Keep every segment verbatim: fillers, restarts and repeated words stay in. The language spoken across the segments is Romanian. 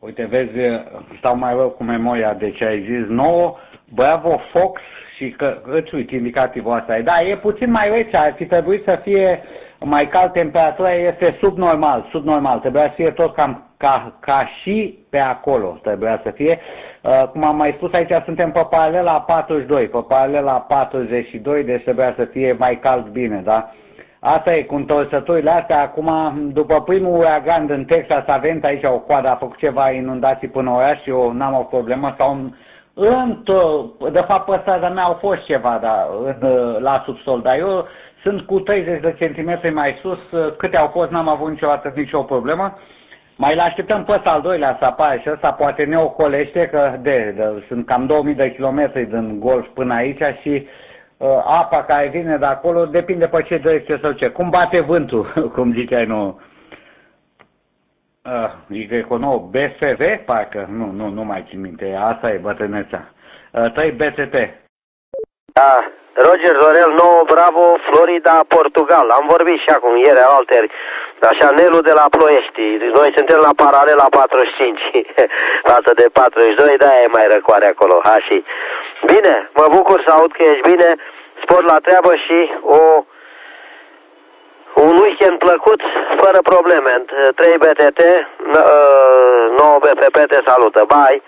Uite, vezi, stau mai rău cu memoria, deci ai zis nouă, Bravo Fox și că îți uite indicativul ăsta. Da, e puțin mai rece, ar fi trebuit să fie mai cald, temperatura este subnormal, subnormal, trebuia să fie tot cam ca, ca și pe acolo, trebuia să fie. Uh, cum am mai spus, aici suntem pe paralela patruzeci și doi, pe paralela patruzeci și doi, deci trebuia să fie mai cald bine, da? Asta e, cu întorsăturile astea, acum, după primul uragan din Texas, avem aici o coadă, a făcut ceva inundații până oraș și eu n-am o problemă, sau în, de fapt pe strada mea au fost ceva, da, în, la subsol, dar eu sunt cu treizeci de centimetri mai sus, câte au fost, n-am avut niciodată nicio problemă. Mai îl așteptăm pe ăsta al doilea să apară și ăsta poate ne ocolește, că de, de, sunt cam două mii de kilometri din Golf până aici și uh, apa care vine de acolo depinde pe ce direcție se duce. Cum bate vântul, cum ziceai nu. Uh, Y nouă, B F V, parcă, nu, nu, nu mai țin minte, asta e bătrâneța. Uh, trei B T T. Da, Roger Zorel nouă, Bravo, Florida, Portugal. Am vorbit și acum, ieri, alteri, așa, Nelu de la Ploiești. Noi suntem la paralela patruzeci și cinci, față de patruzeci și doi, de-aia e mai răcoare acolo, ha, și... Bine, mă bucur să aud că ești bine, spor la treabă și o... un weekend plăcut, fără probleme. trei B T T, nouă B F P te salută, bye!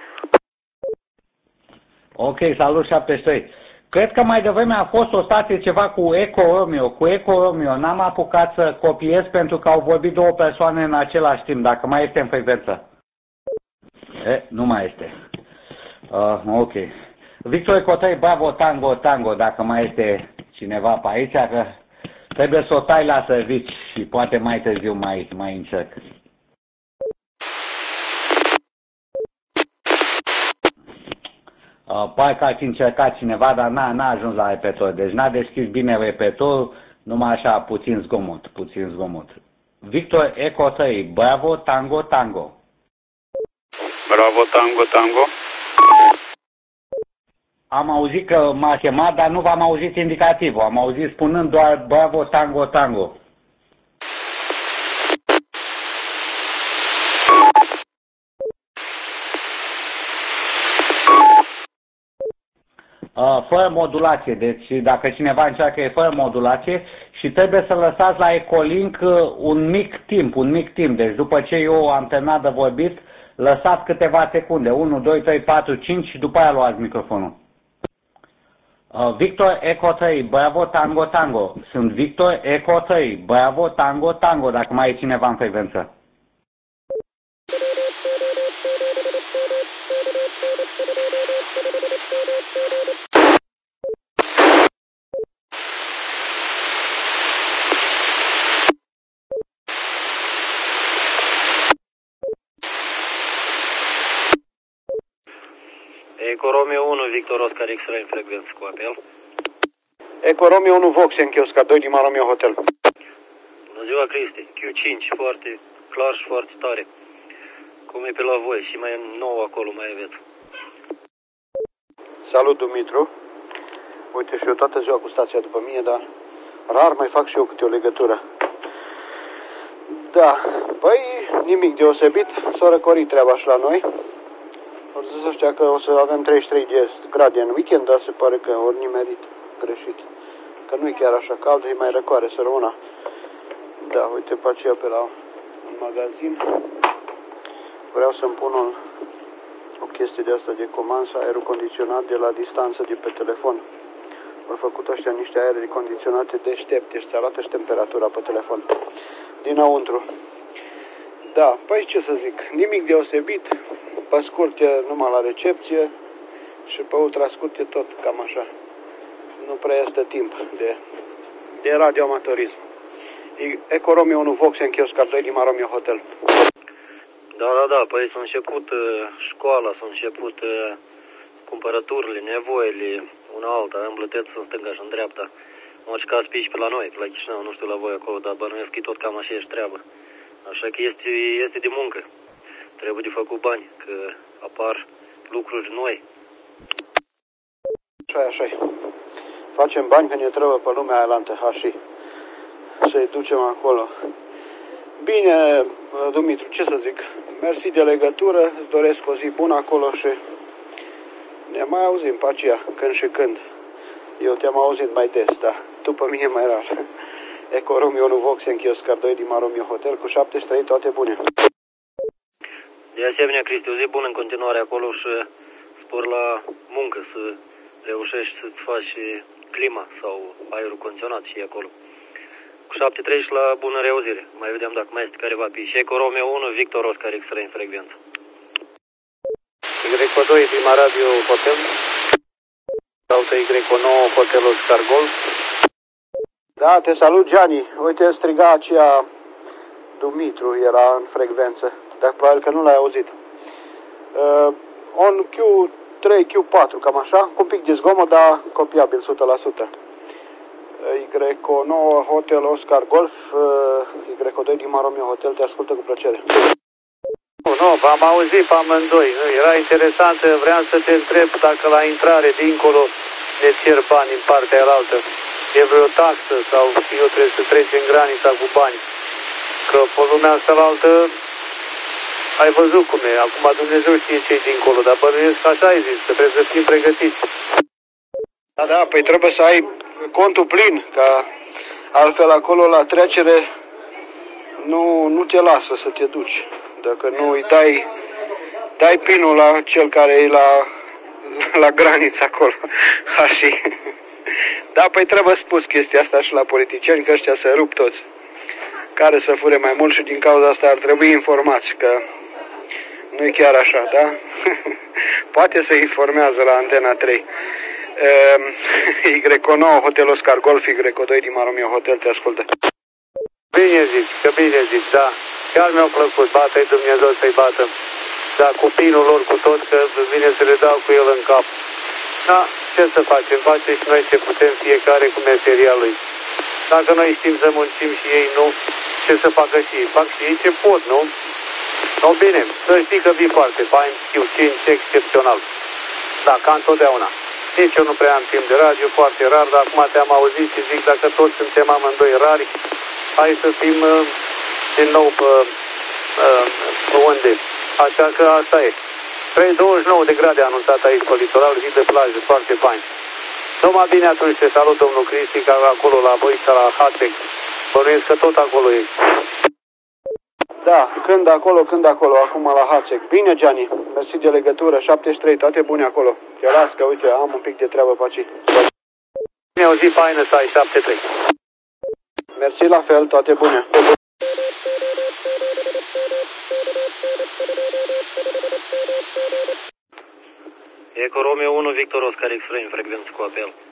Ok, salut șaptezeci și trei. Cred că mai devreme a fost o stație ceva cu Eco Romeo, cu Eco Romeo. N-am apucat să copiez pentru că au vorbit două persoane în același timp, dacă mai este în frecvență. E, nu mai este. Uh, ok. Victor Eco trei, Bravo, Tango, Tango, dacă mai este cineva pe aici, că trebuie să o tai la servici și poate mai târziu mai, mai încerc. Uh, parcă ar fi încercat cineva, dar n-a, n-a ajuns la repetor. Deci n-a deschis bine repetorul, numai așa, puțin zgomot, puțin zgomot. Victor Eco trei, Bravo, Tango, Tango. Bravo, Tango, Tango. Am auzit că m-a chemat, dar nu v-am auzit indicativul. Am auzit spunând doar Bravo, Tango, Tango. Uh, fără modulație, deci dacă cineva încearcă e fără modulație și trebuie să lăsați la Ecolink un mic timp, un mic timp, deci după ce eu am terminat de vorbit, lăsați câteva secunde, unu, doi, trei, patru, cinci și după aia luați microfonul. Uh, Victor Eco trei, Bravo, Tango, Tango. Sunt Victor Eco trei, Bravo, Tango, Tango, dacă mai e cineva în frecvență. Eco Romeo unu, Victor Oscar X-Ray, frecvență cu apel. Eco Romeo unu, Voxen, Chiosca doi, Lima Romeo Hotel. Bună ziua, Cristi. Q cinci, foarte clar și foarte tare. Cum e pe la voi? Și mai nou acolo, mai aveți. Salut, Dumitru. Uite, și eu toată ziua cu stația după mine, dar rar mai fac și eu câte o legătură. Da, păi nimic deosebit, s-a răcorit treaba și la noi. O să se știa că o să avem treizeci și trei de grade în weekend, dar se pare că ori nimerit greșit. Că nu e chiar așa cald, e mai răcoare să rămână. Da, uite pe aceea pe la un magazin. Vreau să-mi pun o, o chestie de asta de comandă, aerul condiționat de la distanță de pe telefon. Au făcut ăștia niște aere condiționate deștepte și ți arată și temperatura pe telefon. Dinăuntru. Da, păi ce să zic, nimic deosebit. Pe scurt e numai la recepție și pe ultra scurt e tot cam așa. Nu prea este timp de, de radioamatorism. Eco Romeo unu, Voxen, Chiosca doi, Lima Romeo Hotel. Da, da, da, păi s-a început uh, școala, s-a început uh, cumpărăturile, nevoile, una alta, îmblăteți în stânga și în dreapta. Mă ca spiși pe la noi, pe la Chișinău, nu știu la voi acolo, dar bănuiesc că e tot cam aceeași treabă. Așa că este, este de muncă. Trebuie de făcut bani, că apar lucruri noi. Așa așa facem bani că ne trebuie pe lumea aia la și să-i ducem acolo. Bine, Dumitru, ce să zic? Mersi de legătură, îți doresc o zi bună acolo și ne mai auzim pe aceea, când și când. Eu te-am auzit mai des, dar tu pe mine mai rar. Eco Romeo unu Voxenchi Oscar doi Lima Romeo Hotel cu șaptezeci și trei, toate bune. De asemenea, Cristi, o zi bună în continuare acolo și spor la muncă, să reușești să-ți faci clima sau aerul condiționat și acolo. Cu șapte trei și la bună reauzire. Mai vedem dacă mai este careva pe și Eco Romeo unu, Victor Oscar X-Ray în frecvență. Y doi, Lima Radio Hotel. Auto Y nouă, Hotel Oscar Golf. Da, te salut, Gianni. Uite, striga aceea Dumitru, era în frecvență, dar probabil că nu l-ai auzit. Uh, on Q trei, Q patru, cam așa, cu un pic de zgomot, dar copiabil, o sută la sută. Y nouă, Hotel Oscar Golf, uh, Y doi, Lima Romeo Hotel, te ascultă cu plăcere. Nu, nu, v-am auzit pe amândoi. Era interesant, vreau să te întreb dacă la intrare dincolo ne cer bani în partea alaltă. E vreo taxă sau eu trebuie să treci în granița cu bani. Că pe lumea asta la altă ai văzut cum e. Acum Dumnezeu știe ce-i dincolo, dar bănuiesc că așa ai zis, că trebuie să fim pregătiți. Da, da, păi trebuie să ai contul plin, ca altfel acolo la trecere nu, nu te lasă să te duci. Dacă nu îi dai, dai pinul la cel care e la, la graniță acolo. Așa. Da, păi trebuie spus chestia asta și la politicieni, că ăștia se rup toți. Care să fure mai mult și din cauza asta ar trebui informați, că nu e chiar așa, da? Poate să informează la Antena trei. Y nouă, Hotel Oscar Golf, Y doi, Lima Romeo Hotel, te ascultă. Bine zici, că bine zici, da. Chiar mi-au plăcut, bată-i Dumnezeu să-i bată. Da, cu pinul lor, cu tot, că vine să le dau cu el în cap. Da, ce să facem? Facem și noi ce putem, fiecare cu meseria lui. Dacă noi știm să muncim și ei nu, ce să facă și ei? Fac și ei ce pot, nu? No, bine, să știi că vii foarte fain, știu, cinci, excepțional. Da, ca întotdeauna. Nici eu nu prea am timp de radio, foarte rar, dar acum te-am auzit și zic, dacă toți suntem amândoi rari, hai să fim uh, din nou pe, uh, pe unde. Așa că asta e. trei douăzeci și nouă de grade anunțat aici pe litoral, zi de plajă, foarte fain. Numai bine atunci te salut, domnul Cristi, că acolo la voi și la Hatec. Bănuiesc că tot acolo e. Da, când acolo, când acolo, acum la Hatec. Bine, Gianni, mersi de legătură, șaptezeci și trei, toate bune acolo. Te las că, uite, am un pic de treabă pe aici. Bine, o zi faină să ai, șaptezeci și trei. Mersi la fel, toate bune. Eco Romeo unu, Victor Oscar X-Ray în frecvență cu apel.